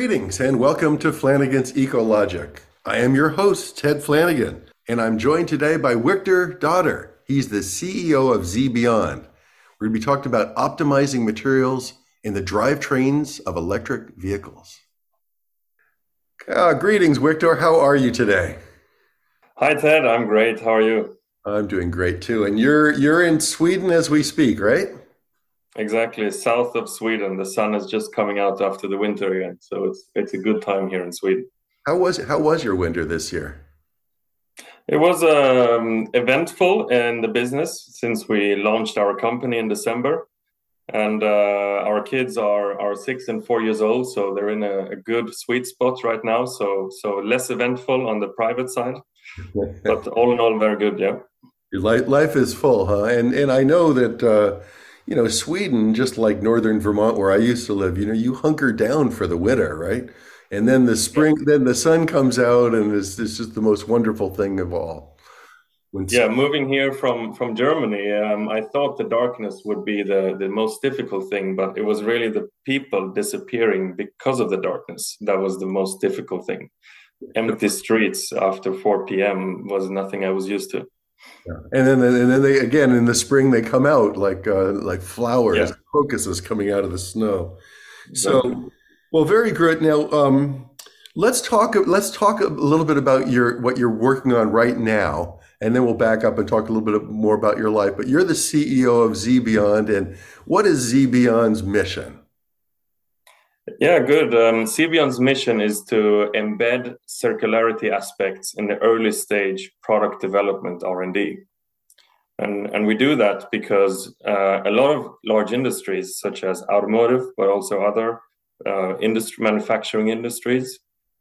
Greetings and welcome to Flanagan's Ecologic. I am your host, Ted Flanagan, and I'm joined today by Victor Dotter. He's the CEO of ZBeyond. We're going to be talking about optimizing materials in the drivetrains of electric vehicles. Greetings, Victor. How are you today? Hi Ted, I'm great. How are you? I'm doing great too. And you're in Sweden as we speak, right? Exactly, south of Sweden. The sun is just coming out after the winter again, so it's a good time here in Sweden. How was your winter this year? It was eventful in the business since we launched our company in December, and our kids are 6 and 4 years old, so they're in a good sweet spot right now. So less eventful on the private side, but all in all, very good. Yeah. Your life is full, huh? And I know that Sweden, just like northern Vermont, where I used to live, you hunker down for the winter, right? And then the spring, then the sun comes out, and it's just the most wonderful thing of all. When Yeah, moving here from Germany, I thought the darkness would be the most difficult thing, but it was really the people disappearing because of the darkness that was the most difficult thing. Empty streets after 4 p.m. was nothing I was used to. and then they again in the spring they come out like flowers, Yeah, crocuses coming out of the snow. exactly. So, well, very good. Now, let's talk a little bit about your what you're working on right now, and then we'll back up and talk a little bit more about your life. But you're the CEO of ZBeyond, and what is ZBeyond's mission? Yeah, good. CBion's mission is to embed circularity aspects in the early stage product development R&D. And we do that because a lot of large industries, such as automotive, but also other manufacturing industries,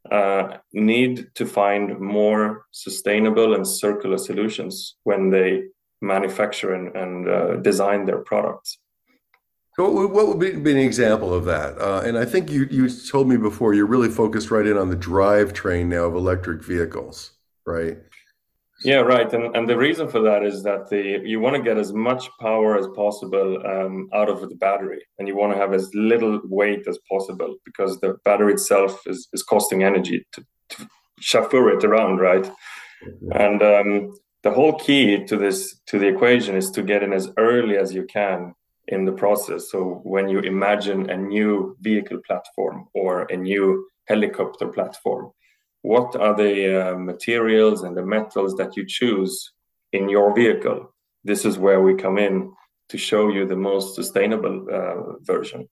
need to find more sustainable and circular solutions when they manufacture and design their products. So what would be an example of that? And I think you told me before you're really focused right in on the drivetrain now of electric vehicles, right? Yeah, right. And the reason for that is that you want to get as much power as possible out of the battery, and you want to have as little weight as possible because the battery itself is costing energy to chauffeur it around, right? And the whole key to the equation is to get in as early as you can in the process. So when you imagine a new vehicle platform or a new helicopter platform, what are the materials and the metals that you choose in your vehicle? This is where we come in to show you the most sustainable version.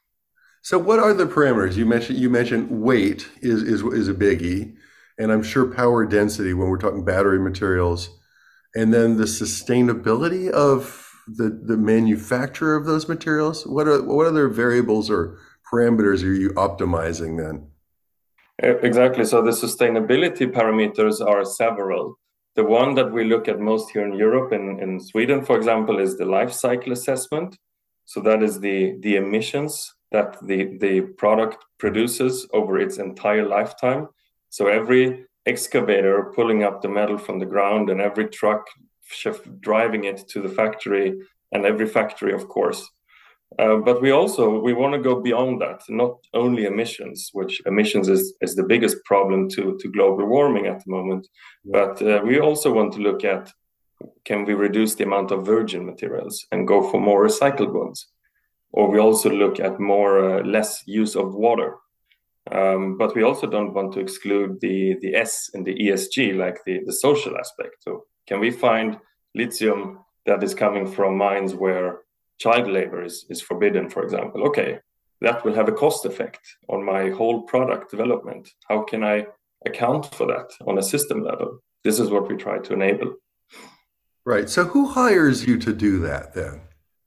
So what are the parameters? You mentioned weight is a biggie, and I'm sure power density when we're talking battery materials, and then the sustainability of the manufacture of those materials. What other variables or parameters are you optimizing then? Exactly. So the sustainability parameters are several. The one that we look at most here in Europe and in Sweden, for example, is the life cycle assessment. So that is the emissions that the product produces over its entire lifetime. So every excavator pulling up the metal from the ground and every truck driving it to the factory and every factory, of course, but we want to go beyond that, not only emissions, which emissions is the biggest problem to global warming at the moment, but we also want to look at can we reduce the amount of virgin materials and go for more recycled ones, or we also look at more less use of water. But we also don't want to exclude the S in the ESG, like the social aspect. So can we find lithium that is coming from mines where child labor is forbidden, for example? Okay, that will have a cost effect on my whole product development. How can I account for that on a system level? This is what we try to enable. Right. So who hires you to do that then?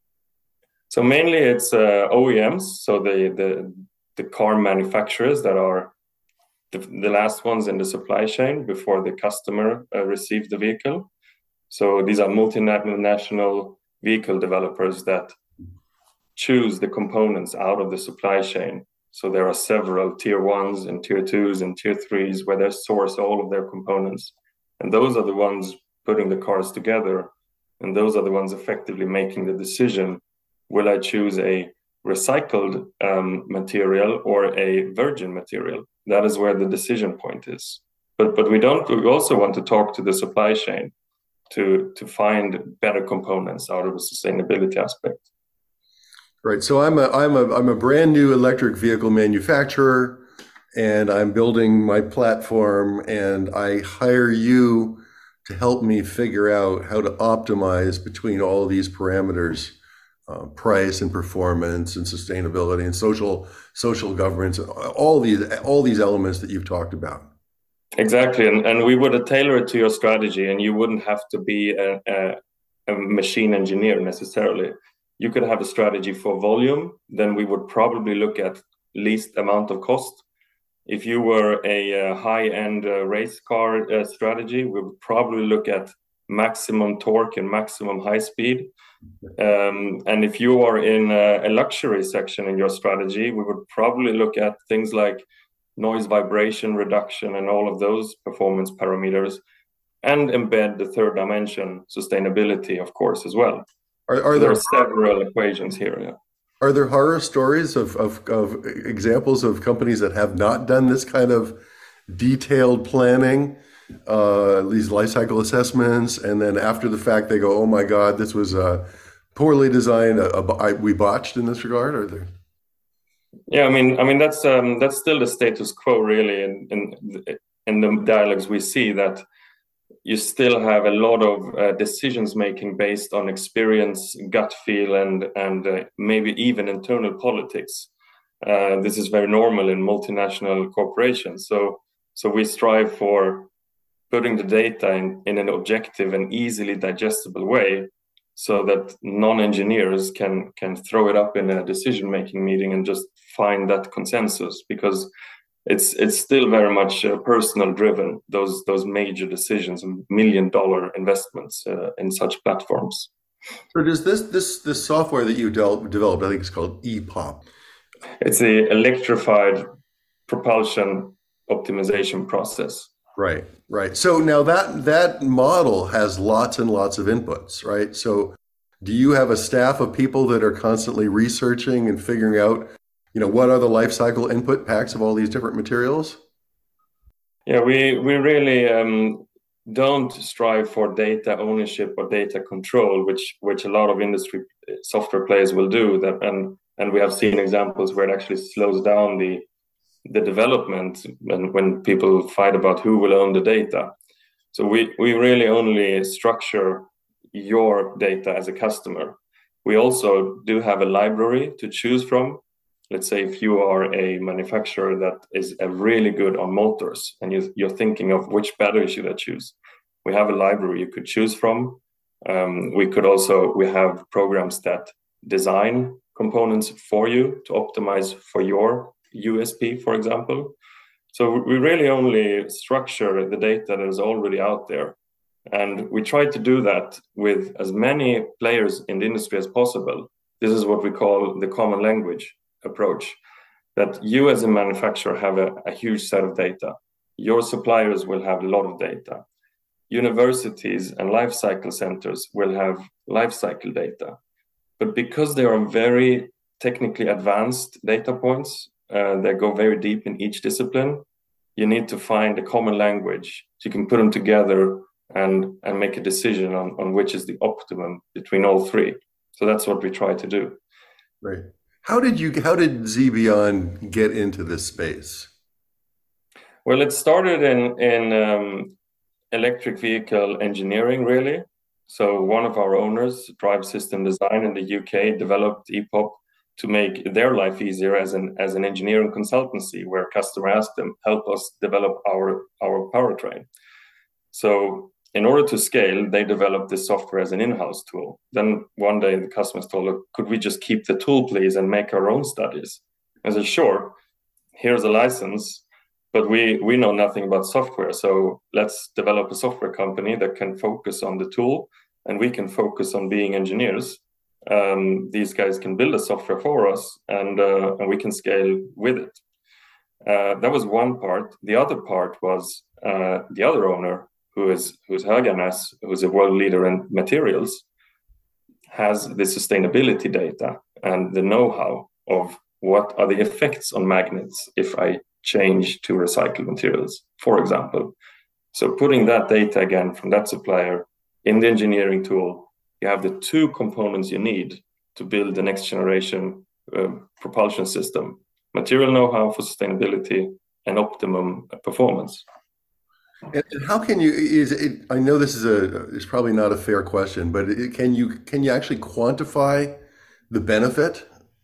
So mainly it's OEMs, so the car manufacturers that are the last ones in the supply chain before the customer receives the vehicle. So these are multinational vehicle developers that choose the components out of the supply chain. So there are several tier ones and tier twos and tier threes where they source all of their components. And those are the ones putting the cars together. And those are the ones effectively making the decision. Will I choose a recycled material or a virgin material. That is where the decision point is. But we also want to talk to the supply chain to find better components out of a sustainability aspect. Right. So I'm a brand new electric vehicle manufacturer, and I'm building my platform, and I hire you to help me figure out how to optimize between all of these parameters, price and performance and sustainability and social governance, all these elements that you've talked about. Exactly, and we would tailor it to your strategy, and you wouldn't have to be a machine engineer necessarily. You could have a strategy for volume, then we would probably look at least amount of cost. If you were a high-end race car strategy, we would probably look at maximum torque and maximum high speed. And if you are in a luxury section in your strategy, we would probably look at things like noise vibration reduction and all of those performance parameters, and embed the third dimension, sustainability, of course, as well. There are several equations here. Yeah. Are there horror stories of examples of companies that have not done this kind of detailed planning, these life cycle assessments, and then after the fact they go, "Oh my God, this was poorly designed. We botched in this regard"? Are there? Yeah, I mean that's still the status quo, really, in the dialogues we see, that you still have a lot of decisions making based on experience, gut feel, and maybe even internal politics. This is very normal in multinational corporations. So we strive for putting the data in an objective and easily digestible way, so that non-engineers can throw it up in a decision-making meeting and just find that consensus, because it's still very much personal driven, those major decisions and $1 million investments in such platforms. So does this software that you developed, I think it's called EPOP. It's the electrified propulsion optimization process. Right. So now that model has lots and lots of inputs, right? So do you have a staff of people that are constantly researching and figuring out, what are the life cycle input packs of all these different materials? Yeah, we really don't strive for data ownership or data control, which a lot of industry software players will do. That and we have seen examples where it actually slows down the development, and when people fight about who will own the data. So we really only structure your data as a customer. We also do have a library to choose from. Let's say if you are a manufacturer that is really good on motors, and you're thinking of which battery should I choose, we have a library you could choose from. We have programs that design components for you to optimize for your USP, for example. So we really only structure the data that is already out there. And we try to do that with as many players in the industry as possible. This is what we call the common language approach, that you as a manufacturer have a huge set of data. Your suppliers will have a lot of data. Universities and life cycle centers will have life cycle data. But because they are very technically advanced data points, they go very deep in each discipline, you need to find a common language so you can put them together and make a decision on which is the optimum between all three. So that's what we try to do. Right. How did Zebion get into this space? Well, it started in electric vehicle engineering, really. So one of our owners, Drive System Design in the UK, developed EPOP to make their life easier as an engineering consultancy, where a customer asked them, help us develop our powertrain. So in order to scale, they developed this software as an in-house tool. Then one day the customers told us, could we just keep the tool, please, and make our own studies? I said, sure, here's a license, but we know nothing about software. So let's develop a software company that can focus on the tool, and we can focus on being engineers. These guys can build a software for us, and we can scale with it. That was one part. The other part was the other owner, who's Höganäs, who's a world leader in materials. has the sustainability data and the know-how of what are the effects on magnets if I change to recycled materials, for example. So putting that data again from that supplier in the engineering tool, you have the two components you need to build the next generation propulsion system: material know-how for sustainability and optimum performance. And how can you, is it, I know this is probably not a fair question, but can you actually quantify the benefit?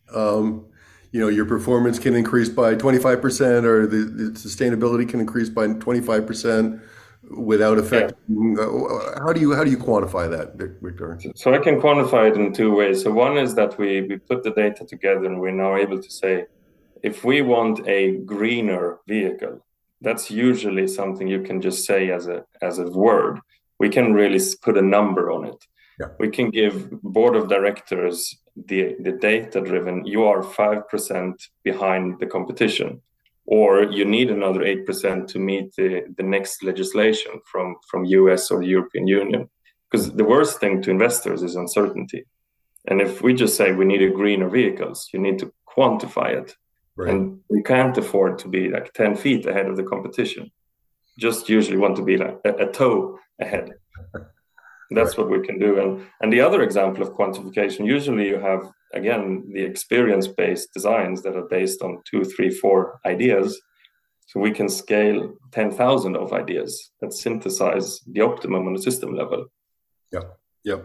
Your performance can increase by 25%, or the sustainability can increase by 25% without affecting, how do you quantify that, Victor? So I can quantify it in two ways. So one is that we put the data together and we're now able to say, if we want a greener vehicle, that's usually something you can just say as a word. We can really put a number on it. Yeah. We can give board of directors the data driven, you are 5% behind the competition, or you need another 8% to meet the next legislation from US or the European Union. Because the worst thing to investors is uncertainty. And if we just say we need a greener vehicles, you need to quantify it. Right. And we can't afford to be like 10 feet ahead of the competition. Just usually want to be like a toe ahead. That's right. What we can do. And the other example of quantification, usually you have, again, the experience-based designs that are based on 2, 3, 4 ideas. So we can scale 10,000 of ideas that synthesize the optimum on the system level. Yeah. Yeah.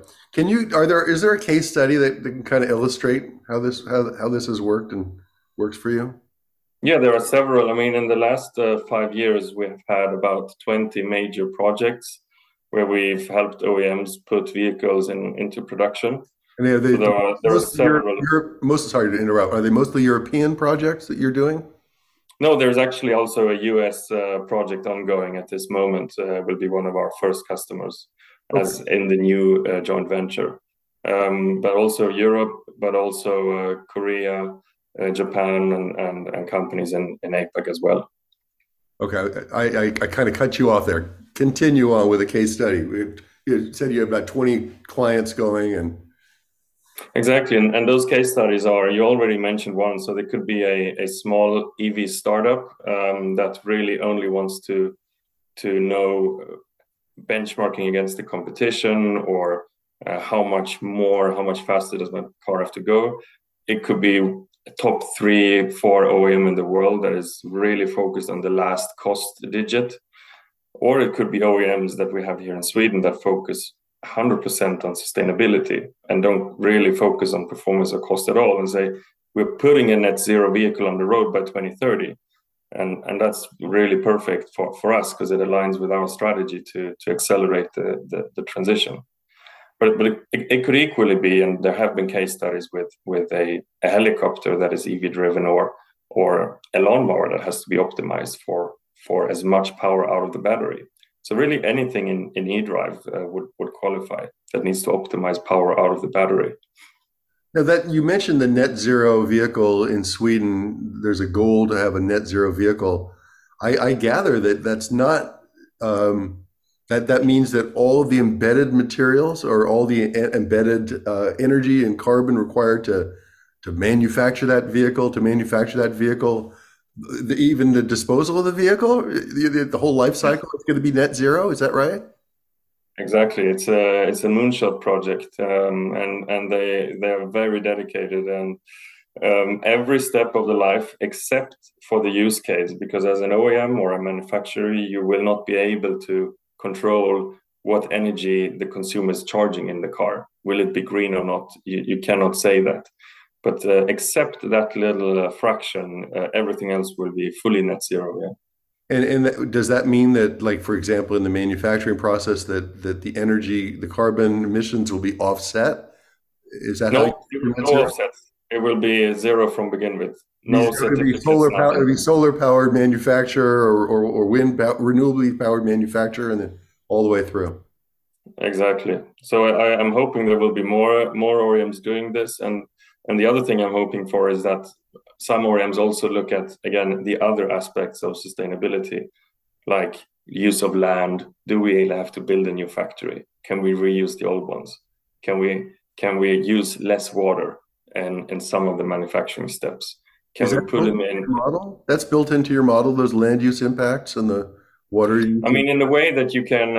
Is there a case study that can kind of illustrate how this has worked and works for you? Yeah, there are several. I mean, in the last 5 years, we've had about 20 major projects where we've helped OEMs put vehicles into production. And there are several. Sorry to interrupt. Are they mostly European projects that you're doing? No, there's actually also a US project ongoing at this moment. Will be one of our first customers, as in the new joint venture. But also Europe, but also Korea, Japan, and companies in APAC as well. Okay, I kind of cut you off there. Continue on with a case study. You said you have about 20 clients going, and exactly, and those case studies are, you already mentioned one, so there could be a small EV startup that really only wants to know benchmarking against the competition, or how much faster does my car have to go. It could be a top 3, 4 OEM in the world that is really focused on the last cost digit. Or it could be OEMs that we have here in Sweden that focus 100% on sustainability and don't really focus on performance or cost at all, and say, we're putting a net zero vehicle on the road by 2030. And that's really perfect for us, because it aligns with our strategy to accelerate the transition. But it could equally be, and there have been case studies with a helicopter that is EV driven, or a lawnmower that has to be optimized for as much power out of the battery. So really anything in eDrive would qualify that needs to optimize power out of the battery. Now that you mentioned the net zero vehicle in Sweden, there's a goal to have a net zero vehicle. I gather that's not, that means that all of the embedded materials, or all the embedded energy and carbon required to manufacture that vehicle, even the disposal of the vehicle, the whole life cycle is going to be net zero. Is that right? Exactly. It's a moonshot project, and they are very dedicated, and every step of the life, except for the use case, because as an OEM or a manufacturer, you will not be able to control what energy the consumer is charging in the car. Will it be green or not? You cannot say that. But except that little fraction, everything else will be fully net zero. Yeah. And does that mean that, like, for example, in the manufacturing process, that the energy, the carbon emissions will be offset? Is that no offset? It will be zero from begin with. No certificates. It'll be solar powered manufacturer, or wind renewably powered manufacturer, and then all the way through. Exactly. So I'm hoping there will be more OEMs doing this, and the other thing I'm hoping for is that some OEMs also look at, again, the other aspects of sustainability, like use of land. Do we have to build a new factory? Can we reuse the old ones? Can can we use less water in some of the manufacturing steps? Is Can we that put built them into in? your model? That's built into your model, those land use impacts and the water I usage? mean, in a way that you can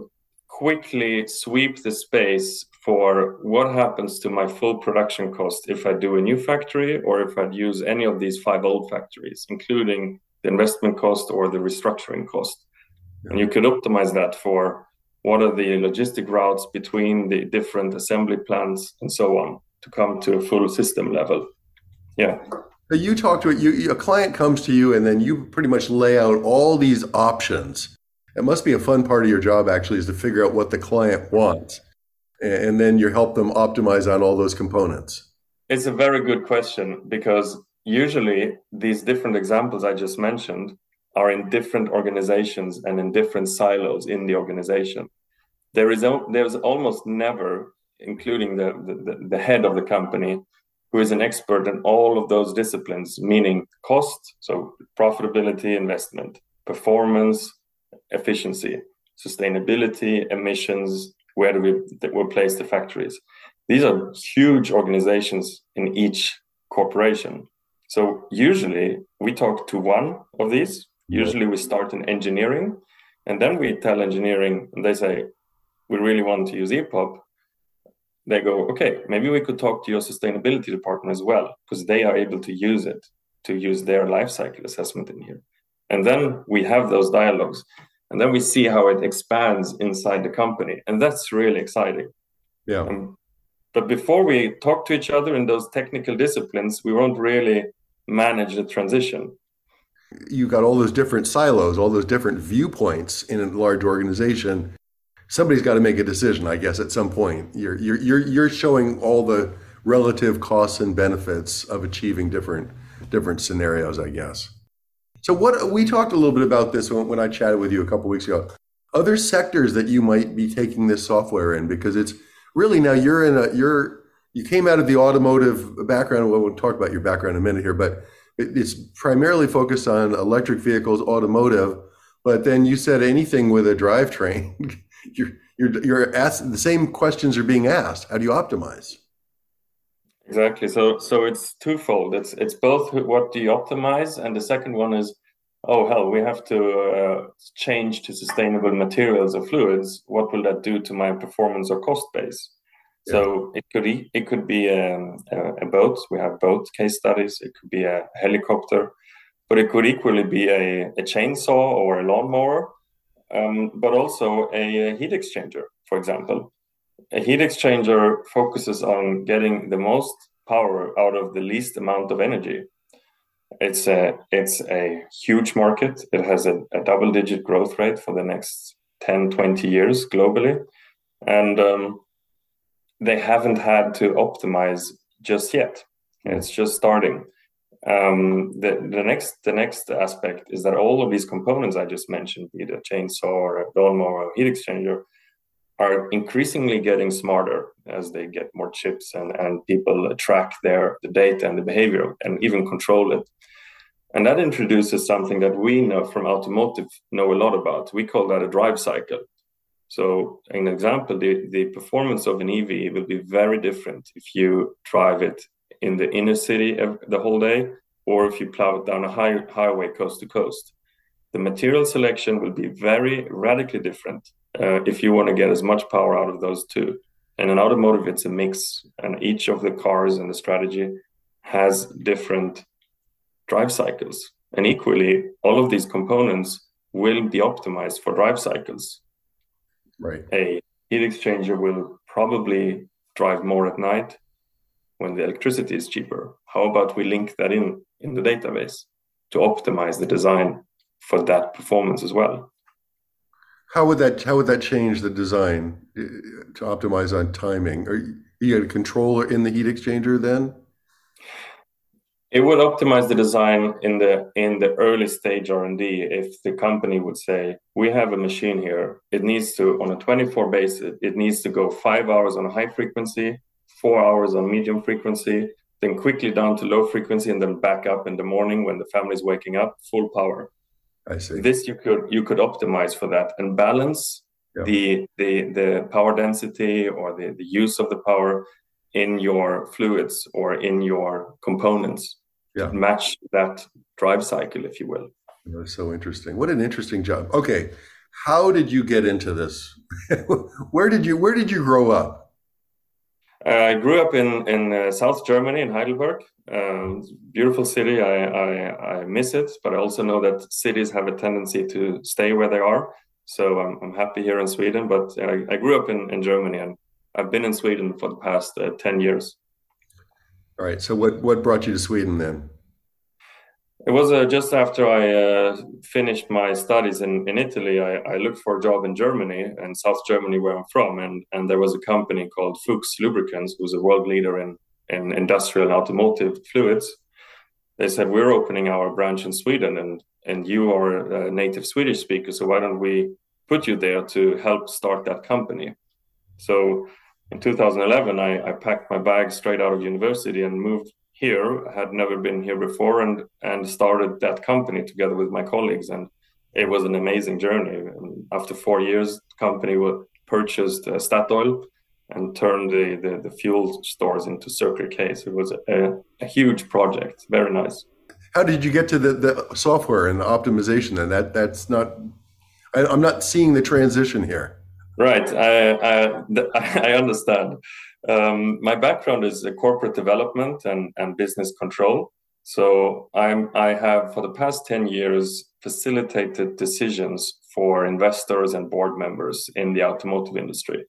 quickly sweep the space for what happens to my full production cost if I do a new factory or if I'd use any of these 5 old factories, including the investment cost or the restructuring cost. Yeah. And you could optimize that for what are the logistic routes between the different assembly plants and so on to come to a full system level. Yeah. So you talk to it, a client comes to you and then you pretty much lay out all these options. It must be a fun part of your job actually is to figure out what the client wants. And then you help them optimize on all those components. It's a very good question because usually these different examples I just mentioned are in different organizations and in different silos in the organization. There's almost never, including the head of the company, who is an expert in all of those disciplines, meaning cost, so profitability, investment, performance, efficiency, sustainability, emissions, where do we place the factories. These are huge organizations in each corporation. So usually we talk to one of these. Usually we start in engineering, and then we tell engineering, and they say, we really want to use EPOP. They go, okay, maybe we could talk to your sustainability department as well, because they are able to use it, to use their life cycle assessment in here. And then we have those dialogues, and then we see how it expands inside the company. And that's really exciting. Yeah. But before we talk to each other in those technical disciplines, we won't really manage the transition. You got all those different silos, all those different viewpoints in a large organization. Somebody's got to make a decision, I guess, at some point. You're showing all the relative costs and benefits of achieving different scenarios, I guess. So what we talked a little bit about this when I chatted with you a couple of weeks ago. Other sectors that you might be taking this software in, because it's really now you came out of the automotive background. We'll talk about your background in a minute here, but it's primarily focused on electric vehicles, automotive. But then you said anything with a drivetrain. You're asked the same questions are being asked. How do you optimize? Exactly. So it's twofold. It's both what do you optimize, and the second one is, oh hell, we have to change to sustainable materials or fluids. What will that do to my performance or cost base? Yeah. So it could be a boat. We have boat case studies. It could be a helicopter, but it could equally be a chainsaw or a lawnmower. But also a heat exchanger, for example. A heat exchanger focuses on getting the most power out of the least amount of energy. It's a huge market. It has a double-digit growth rate for the next 10, 20 years globally. And they haven't had to optimize just yet. It's just starting. The next aspect is that all of these components I just mentioned, be it a chainsaw or a lawnmower or heat exchanger, are increasingly getting smarter as they get more chips and people track the data and the behavior and even control it. And that introduces something that we know from automotive know a lot about. We call that a drive cycle. So an example, the performance of an EV will be very different if you drive it in the inner city the whole day, or if you plow it down a highway coast to coast. The material selection will be very radically different if you want to get as much power out of those two. And in automotive, it's a mix, and each of the cars and the strategy has different drive cycles. And equally, all of these components will be optimized for drive cycles. Right. A heat exchanger will probably drive more at night when the electricity is cheaper. How about we link that in the database to optimize the design for that performance as well? How would that change the design to optimize on timing? Are you got a controller in the heat exchanger then? It would optimize the design in the early stage R&D if the company would say, we have a machine here. It needs to, on a 24 basis, it needs to go 5 hours on a high frequency, 4 hours on medium frequency, then quickly down to low frequency, and then back up in the morning when the family is waking up, full power. I see. This you could optimize for that and balance the power density or the use of the power in your fluids or in your components to match that drive cycle, if you will. That's so interesting. What an interesting job. Okay, how did you get into this? Where did you grow up? I grew up in South Germany, in Heidelberg. Beautiful city. I miss it, but I also know that cities have a tendency to stay where they are. So I'm happy here in Sweden. But I grew up in Germany, and I've been in Sweden for the past 10 years. All right. So what brought you to Sweden then? It was just after I finished my studies in Italy. I looked for a job in Germany, and South Germany, where I'm from, and there was a company called Fuchs Lubricants, who's a world leader in industrial and automotive fluids. They said, we're opening our branch in Sweden, and you are a native Swedish speaker, so why don't we put you there to help start that company? So in 2011, I packed my bag straight out of university and moved here. I had never been here before, and started that company together with my colleagues. And it was an amazing journey. And after 4 years, the company purchased Statoil and turned the fuel stores into Circular K. So it was a huge project. Very nice. How did you get to the software and the optimization? And that's not, I'm not seeing the transition here. Right, I understand. My background is corporate development and business control. So I have for the past 10 years facilitated decisions for investors and board members in the automotive industry.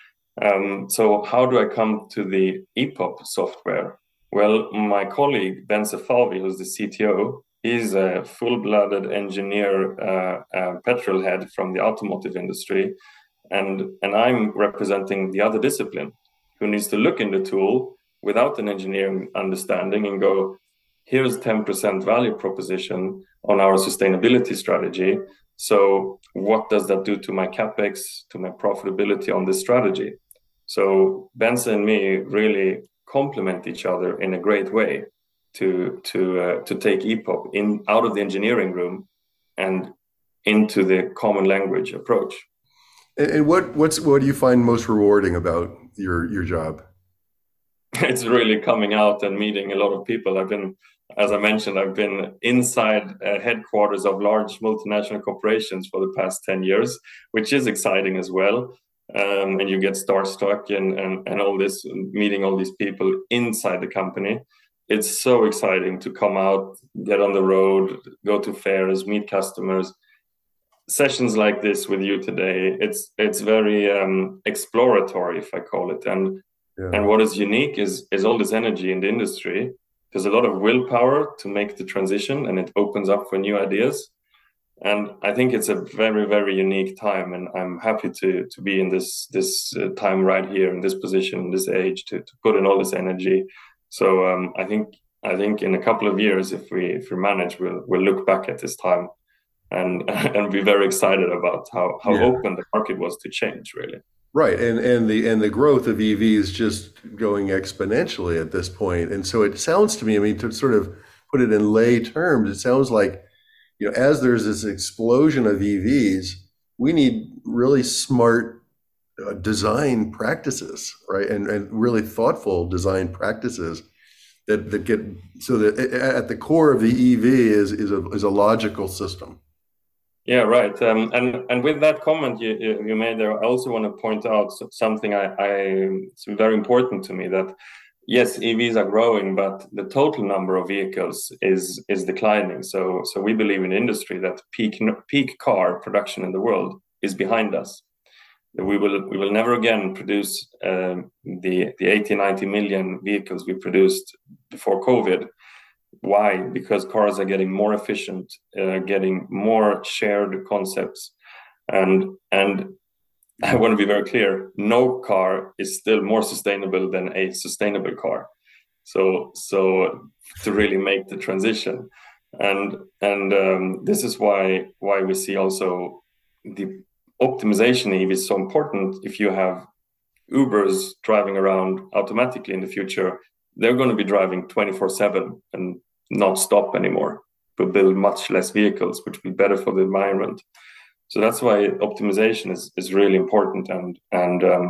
So how do I come to the EPOP software? Well, my colleague Ben Safavi, who's the CTO, he's a full-blooded engineer, petrol head from the automotive industry. And I'm representing the other discipline who needs to look in the tool without an engineering understanding and go, here's 10% value proposition on our sustainability strategy. So what does that do to my CapEx, to my profitability on this strategy? So Benson and me really complement each other in a great way to take EPOP out of the engineering room and into the common language approach. And what do you find most rewarding about your job? It's really coming out and meeting a lot of people. As I mentioned, I've been inside headquarters of large multinational corporations for the past 10 years, which is exciting as well. And you get starstruck and all this, meeting all these people inside the company. It's so exciting to come out, get on the road, go to fairs, meet customers. Sessions like this with you today, it's very exploratory, if I call it. And what is unique is all this energy in the industry. There's a lot of willpower to make the transition, and it opens up for new ideas. And I think it's a very, very unique time, and I'm happy to be in this time right here, in this position, in this age, to put in all this energy. So I think in a couple of years, if we manage, we'll look back at this time and be very excited about how open the market was to change, really. Right, and the growth of EVs just going exponentially at this point. And so it sounds to me, I mean, to sort of put it in lay terms, it sounds like, as there's this explosion of EVs, we need really smart design practices, right, and really thoughtful design practices that get so that at the core of the EV is a logical system. Yeah, right. And with that comment you made there, I also want to point out something it's very important to me, that yes, EVs are growing, but the total number of vehicles is declining. So we believe in industry that peak car production in the world is behind us. We will never again produce the 80-90 million vehicles we produced before COVID. Why? Because cars are getting more efficient, getting more shared concepts, and I want to be very clear: no car is still more sustainable than a sustainable car. So to really make the transition, and this is why we see also the optimization EV is so important. If you have Ubers driving around automatically in the future, they're going to be driving 24/7 and not stop anymore, but build much less vehicles, which will be better for the environment. So that's why optimization is really important. And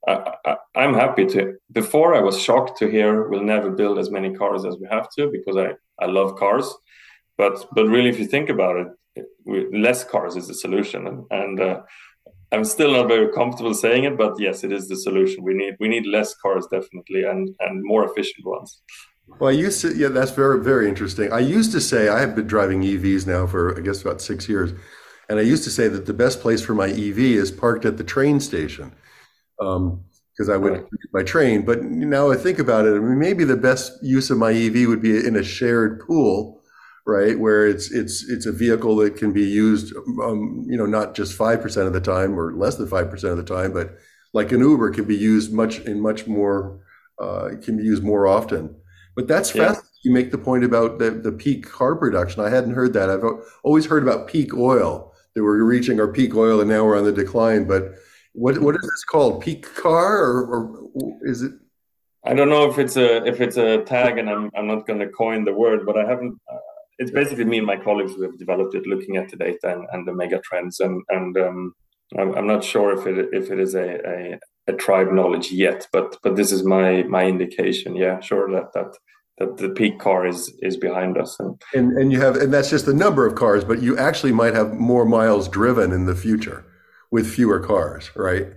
I'm happy to. Before I was shocked to hear we'll never build as many cars as we have to because I love cars. But really, if you think about it, less cars is the solution, and I'm still not very comfortable saying it, but yes, it is the solution. We need less cars definitely, and more efficient ones. Well, I used to, yeah, that's very, very interesting. I used to say, I have been driving EVs now for, I guess, about 6 years. And I used to say that the best place for my EV is parked at the train station, because I would Right. use my train. But now I think about it, I mean, maybe the best use of my EV would be in a shared pool, right? Where it's a vehicle that can be used, not just 5% of the time or less than 5% of the time, but like an Uber can be used much more, it can be used more often. But that's Yeah. fascinating. You make the point about the peak carb reduction. I hadn't heard that. I've always heard about peak oil, that we're reaching our peak oil and now we're on the decline. But what is this called? Peak car, or is it? I don't know if it's a tag, and I'm not going to coin the word, but I haven't. It's basically me and my colleagues who have developed it, looking at the data and the mega trends, and I'm not sure if it is a tribe knowledge yet, but this is my indication. Yeah, sure that the peak car is behind us, and And you have, and that's just the number of cars, but you actually might have more miles driven in the future with fewer cars, right?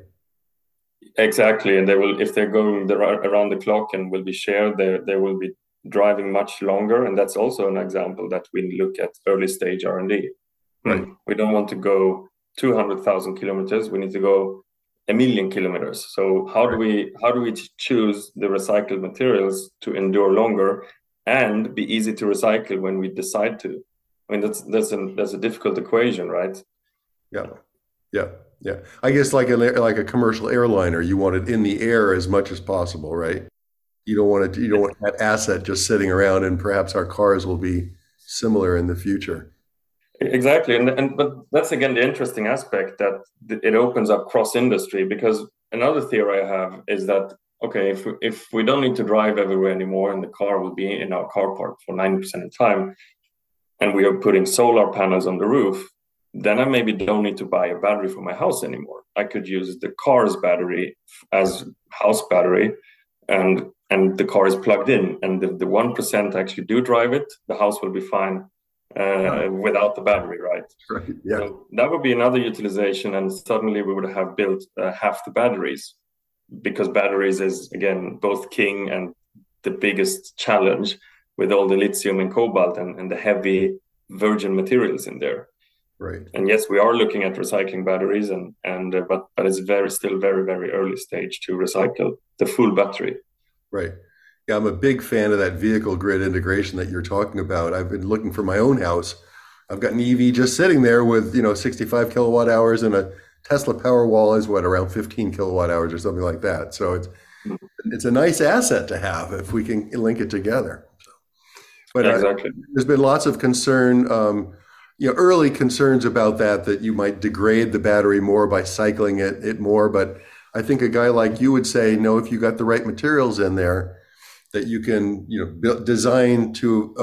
exactly, and they will, if they're going around the clock and will be shared, they will be driving much longer, and that's also an example that we look at early stage R&D. Right. We don't want to go 200,000 kilometers. We need to go a million kilometers. So how do we choose the recycled materials to endure longer and be easy to recycle when we decide to? I mean, that's a difficult equation, right? Yeah. Yeah. Yeah. I guess like a commercial airliner, you want it in the air as much as possible, right? You don't want that asset just sitting around, and perhaps our cars will be similar in the future. Exactly, and but that's again the interesting aspect, that it opens up cross industry, because another theory I have is that, okay, if we don't need to drive everywhere anymore and the car will be in our car park for 90% of the time, and we are putting solar panels on the roof, then I maybe don't need to buy a battery for my house anymore. I could use the car's battery as house battery, and the car is plugged in, and the 1% actually do drive it, the house will be fine Yeah. without the battery, right? Right. Yeah. So that would be another utilization, and suddenly we would have built half the batteries, because batteries is again both king and the biggest challenge, with all the lithium and cobalt and the heavy virgin materials in there. Right. And yes, we are looking at recycling batteries, but it's still very early stage to recycle the full battery. Right. Yeah, I'm a big fan of that vehicle grid integration that you're talking about. I've been looking for my own house. I've got an EV just sitting there with, 65 kilowatt hours, and a Tesla Powerwall is what, around 15 kilowatt hours or something like that. So it's a nice asset to have if we can link it together. But Yeah, exactly. there's been lots of concern, early concerns about that you might degrade the battery more by cycling it more. But I think a guy like you would say, no, if you got the right materials in there, that you can, design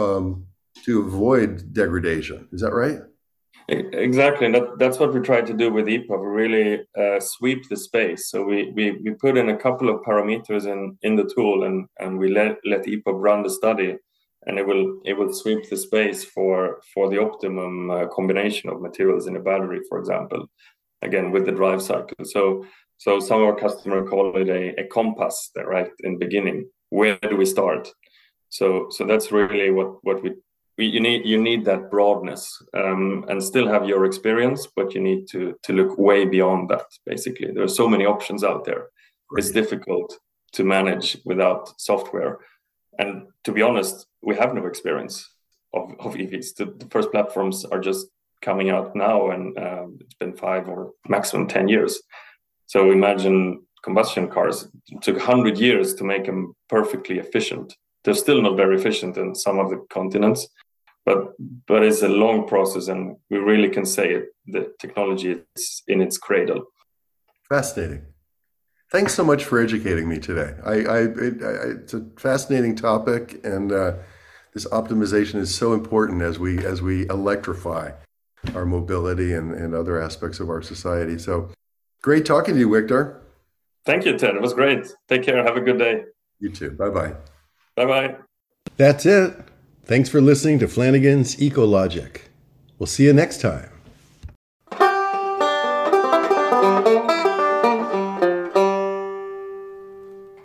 to avoid degradation. Is that right? Exactly, and that's what we try to do with EPUB. We really sweep the space. So we put in a couple of parameters in the tool, and we let EPUB run the study, and it will sweep the space for the optimum combination of materials in a battery, for example. Again, with the drive cycle. So some of our customers call it a compass, right, in the beginning. Where do we start? So that's really what you need that broadness, and still have your experience, but you need to look way beyond that. Basically, there are so many options out there. It's Right. difficult to manage without software. And to be honest, we have no experience of EVs. The first platforms are just coming out now, and it's been 5 or maximum 10 years. So imagine combustion cars. It took 100 years to make them perfectly efficient. They're still not very efficient in some of the continents, but it's a long process, and we really can say it, the technology is in its cradle. Fascinating. Thanks so much for educating me today. It's a fascinating topic, and this optimization is so important as we electrify our mobility and other aspects of our society. So great talking to you, Victor. Thank you, Ted. It was great. Take care. Have a good day. You too. Bye-bye. Bye-bye. That's it. Thanks for listening to Flanagan's Ecologic. We'll see you next time.